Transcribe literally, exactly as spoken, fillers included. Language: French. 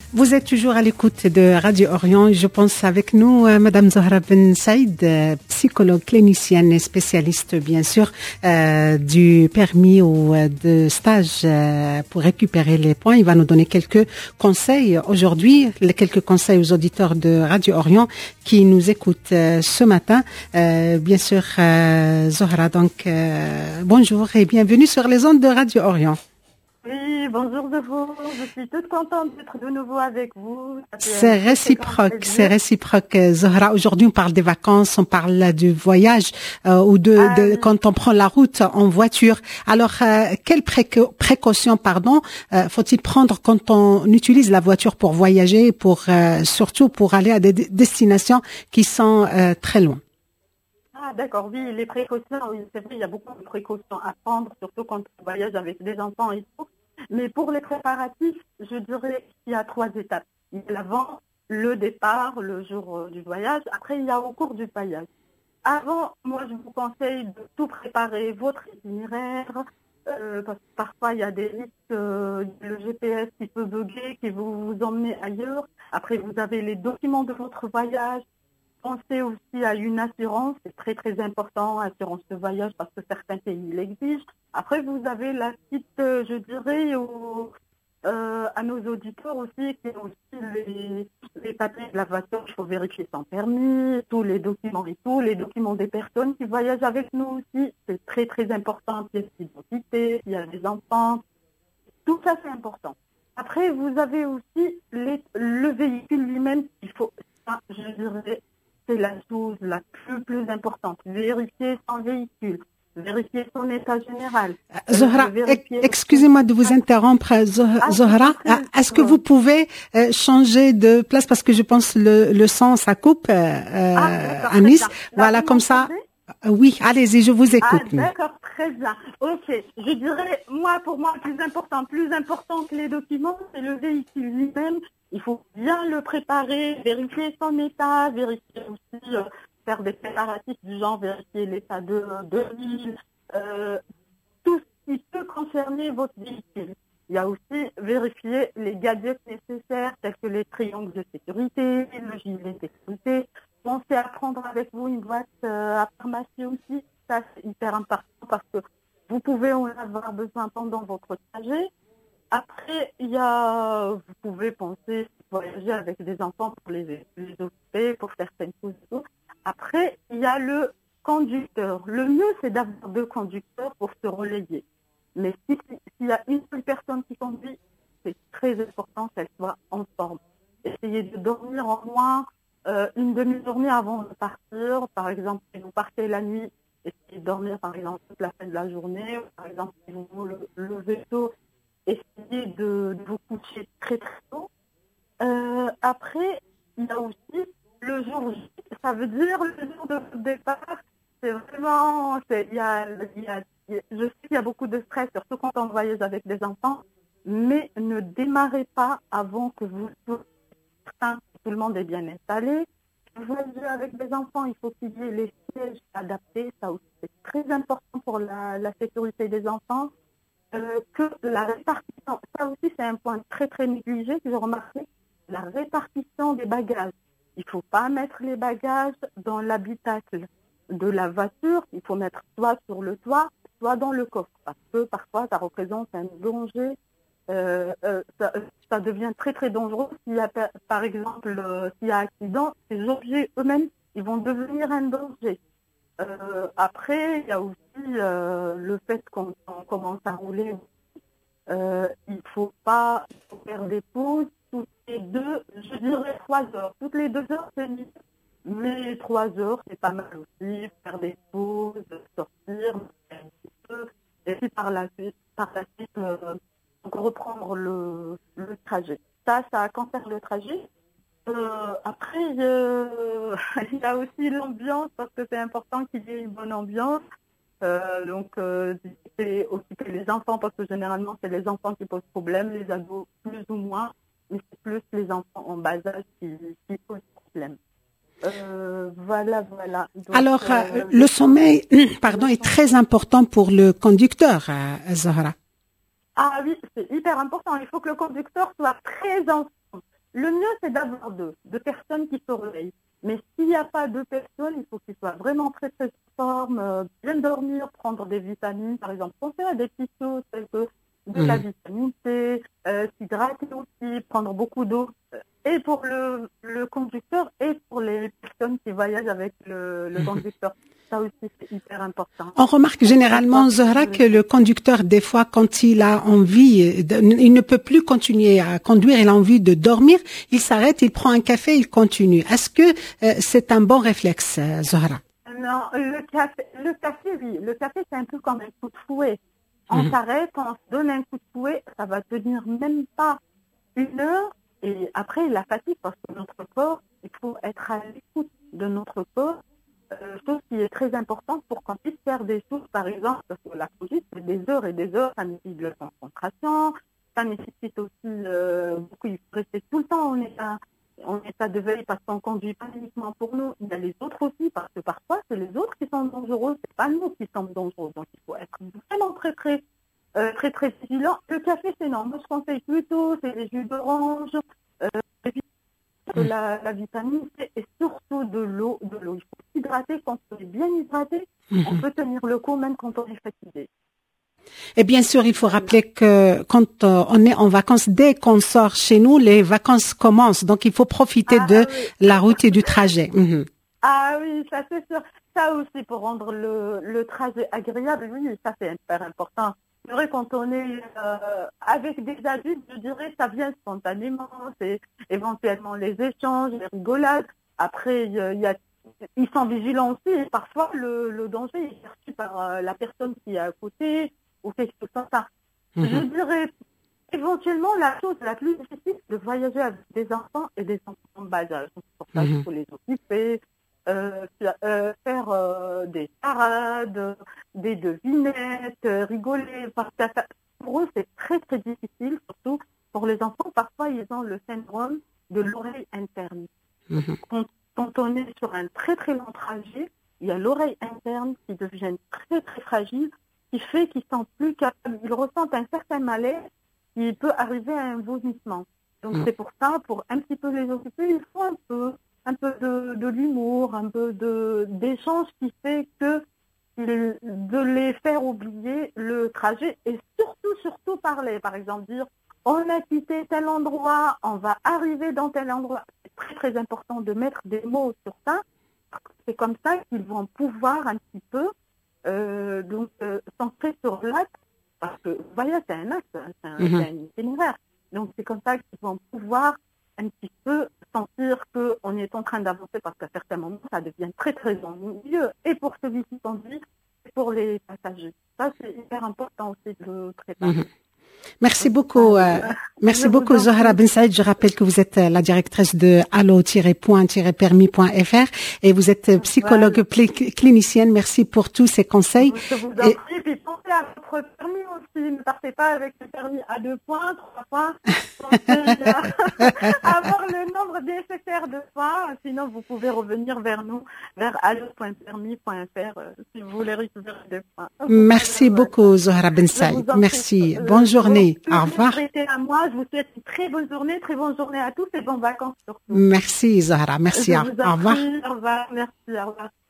Vous êtes toujours à l'écoute de Radio Orient. Je pense avec nous euh, Madame Zohra Ben Saïd, euh, psychologue clinicienne et spécialiste bien sûr euh, du permis ou euh, de stage euh, pour récupérer les points. Il va nous donner quelques conseils aujourd'hui, les quelques conseils aux auditeurs de Radio Orient qui nous écoutent euh, ce matin. Euh, bien sûr, euh, Zohra, donc euh, bonjour et bienvenue sur les ondes de Radio Orient. Oui, bonjour de vous. Je suis toute contente d'être de nouveau avec vous. C'est réciproque, c'est réciproque. Zohra, aujourd'hui on parle des vacances, on parle du voyage euh, ou de, ah, de oui. quand on prend la route en voiture. Alors, euh, quelles préca- précautions, pardon, euh, faut-il prendre quand on utilise la voiture pour voyager, pour euh, surtout pour aller à des destinations qui sont euh, très loin? Ah d'accord, oui, les précautions, oui, c'est vrai, il y a beaucoup de précautions à prendre, surtout quand on voyage avec des enfants et tout. Mais pour les préparatifs, je dirais qu'il y a trois étapes. Il y a l'avant, le départ, le jour du voyage. Après, il y a au cours du voyage. Avant, moi, je vous conseille de tout préparer, votre itinéraire, euh, parce que parfois, il y a des risques, euh, le G P S qui peut bugger, qui vous, vous emmener ailleurs. Après, vous avez les documents de votre voyage. Pensez aussi à une assurance, c'est très très important, assurance de voyage parce que certains pays l'exigent. Après, vous avez la petite, euh, je dirais, au, euh, à nos auditeurs aussi, qui ont aussi les, les papiers de la voiture, il faut vérifier son permis, tous les documents et tout, les documents des personnes qui voyagent avec nous aussi, c'est très très important, pièce d'identité, il y a des enfants, tout ça c'est important. Après, vous avez aussi les, le véhicule lui-même, il faut, ça, je dirais, c'est la chose la plus, plus importante. Vérifier son véhicule, vérifier son état général. Euh, Zohra, vérifier... excusez-moi de vous interrompre, Zohra. Ah, Zohra, est-ce que vous pouvez euh, changer de place parce que je pense le, le son, ça coupe euh, ah, à Nice. Voilà, comme ça. Oui, allez-y, je vous écoute. Ah, d'accord, très bien. Ok, je dirais, moi, pour moi, plus important, plus important que les documents, c'est le véhicule lui-même. Il faut bien le préparer, vérifier son état, vérifier aussi, euh, faire des préparatifs du genre, vérifier l'état de, de l'île, euh, tout ce qui peut concerner votre véhicule. Il y a aussi vérifier les gadgets nécessaires, tels que les triangles de sécurité, le gilet de sécurité. Pensez à prendre avec vous une boîte euh, à pharmacie aussi. Ça, c'est hyper important parce que vous pouvez en avoir besoin pendant votre trajet. Après, il y a, vous pouvez penser voyager avec des enfants pour les, les occuper, pour certaines choses. Après, il y a le conducteur. Le mieux, c'est d'avoir deux conducteurs pour se relayer. Mais si, s'il y a une seule personne qui conduit, c'est très important qu'elle soit en forme. Essayez de dormir au moins euh, une demi-journée avant de partir. Par exemple, si vous partez la nuit, essayez de dormir par exemple toute la fin de la journée. Par exemple, si vous vous levez tôt, essayez de, de vous coucher très très tôt. Euh, après, il y a aussi le jour J, ça veut dire le jour de départ, c'est vraiment, c'est, il y a, il y a, je sais qu'il y a beaucoup de stress, surtout quand on voyage avec des enfants, mais ne démarrez pas avant que vous soyez certain que tout le monde est bien installé. Si vous voyagez avec des enfants, il faut qu'il y ait les sièges adaptés, ça aussi c'est très important pour la, la sécurité des enfants. Euh, que la répartition, ça aussi c'est un point très très négligé que j'ai remarqué, la répartition des bagages. Il ne faut pas mettre les bagages dans l'habitacle de la voiture, il faut mettre soit sur le toit, soit dans le coffre, parce que parfois ça représente un danger, euh, euh, ça, ça devient très très dangereux. S'il y a par exemple, euh, s'il y a accident, ces objets eux-mêmes, ils vont devenir un danger. Euh, après, il y a aussi euh, le fait qu'on on commence à rouler. Euh, il ne faut pas faire des pauses toutes les deux, je dirais trois heures. Toutes les deux heures, c'est mieux. Mais trois heures, c'est pas mal aussi. Faire des pauses, sortir, un petit peu. Et puis par la suite, par la suite euh, reprendre le, le trajet. Ça, ça concerne le trajet. Euh, après, euh, il y a aussi l'ambiance, parce que c'est important qu'il y ait une bonne ambiance. Euh, donc, euh, c'est occuper les enfants, parce que généralement, c'est les enfants qui posent problème, les ados plus ou moins, mais c'est plus les enfants en bas âge qui, qui posent problème. Euh, voilà, voilà. Donc, Alors, euh, le sommeil, pardon, est très important pour le conducteur, euh, Zohra. Ah oui, c'est hyper important. Il faut que le conducteur soit très en forme. le mieux, c'est d'avoir deux, deux personnes qui se relayent. Mais s'il n'y a pas deux personnes, il faut qu'ils soient vraiment très très forme, euh, bien dormir, prendre des vitamines, par exemple, penser à des petites choses telles que de la vitamine C, euh, s'hydrater aussi, prendre beaucoup d'eau, et pour le, le conducteur et pour les personnes qui voyagent avec le, le conducteur. Ça aussi, c'est hyper important. On remarque généralement, Zahra, que le conducteur, des fois, quand il a envie, de, il ne peut plus continuer à conduire, il a envie de dormir, il s'arrête, il prend un café, il continue. Est-ce que euh, c'est un bon réflexe, Zahra? Non, le café, le café, oui. Le café, c'est un peu comme un coup de fouet. On mmh. s'arrête, on se donne un coup de fouet, ça va tenir même pas une heure, et après, la fatigue, parce que notre corps, il faut être à l'écoute de notre corps, euh, chose qui est très importante pour qu'on puisse faire des choses, par exemple, parce que la conduite, c'est des heures et des heures, ça nécessite de la concentration, ça nécessite aussi euh, beaucoup, il faut rester tout le temps en état, en état de veille, parce qu'on conduit pas uniquement pour nous, il y a les autres aussi, parce que parfois, c'est les autres qui sont dangereux, c'est pas nous qui sommes dangereux, donc il faut être vraiment très, très, euh, très, très vigilant. Le café, c'est non, moi je conseille plutôt, c'est les jus d'orange, euh, la, la vitamine C et surtout de l'eau, de l'eau. Il faut s'hydrater, quand on est bien hydraté, mm-hmm. on peut tenir le coup même quand on est fatigué. Et bien sûr, il faut rappeler que quand on est en vacances, dès qu'on sort chez nous, les vacances commencent. Donc, il faut profiter ah, de oui. la route et du trajet. Mm-hmm. Ah oui, ça c'est sûr. Ça aussi, pour rendre le, le trajet agréable, oui, ça c'est hyper important. C'est vrai, quand on est euh, avec des adultes, je dirais, ça vient spontanément. C'est éventuellement les échanges, les rigolades. Après, il y a, ils sont vigilants aussi. Et parfois, le, le danger est perçu par euh, la personne qui est à côté ou quelque chose comme ça. Mmh. Je dirais, éventuellement, la chose la plus difficile, c'est de voyager avec des enfants et des enfants en bas âge. Pour ça, il faut les occuper. Euh, euh, faire euh, des parades, des devinettes, euh, rigoler. Parce que pour eux, c'est très très difficile, surtout pour les enfants. Parfois, ils ont le syndrome de l'oreille interne. Mm-hmm. Quand, quand on est sur un très très long trajet, il y a l'oreille interne qui devient très très fragile, qui fait qu'ils sont plus capables, ils ressentent un certain malaise qui peut arriver à un vomissement. Donc mm-hmm. c'est pour ça, pour un petit peu les occuper, il faut un peu un peu de, de l'humour, un peu de, d'échange qui fait que de les faire oublier le trajet et surtout, surtout parler. Par exemple, dire, on a quitté tel endroit, on va arriver dans tel endroit. C'est très, très important de mettre des mots sur ça. C'est comme ça qu'ils vont pouvoir un petit peu euh, donc euh, centrer sur l'acte, parce que, vous voyez, c'est un acte, c'est un, mm-hmm. c'est un itinéraire. Donc, c'est comme ça qu'ils vont pouvoir un petit peu sentir qu'on est en train d'avancer, parce qu'à certains moments, ça devient très, très ennuyeux. Et pour celui qui conduit, et pour les passagers. Ça, c'est hyper important aussi de le préparer. Mmh. Merci beaucoup, euh, merci beaucoup Zahra Ben Saïd. Je rappelle que vous êtes la directrice de allo tiret point tiret permis point f r et vous êtes psychologue voilà. clinicienne. Merci pour tous ces conseils. Je vous en prie, et puis pensez à votre permis aussi. Ne partez pas avec le permis à deux points, trois points. Pensez à avoir le nombre nécessaire de points. Sinon, vous pouvez revenir vers nous, vers allo point permis point f r euh, si vous voulez récupérer des points. Merci beaucoup Zahra Ben Saïd. Merci. Euh, Bonne journée. Au revoir. À moi, je vous souhaite une très bonne journée, très bonne journée à tous et bonnes vacances surtout. Merci Zahra, merci. Au revoir. Au revoir, merci, au revoir.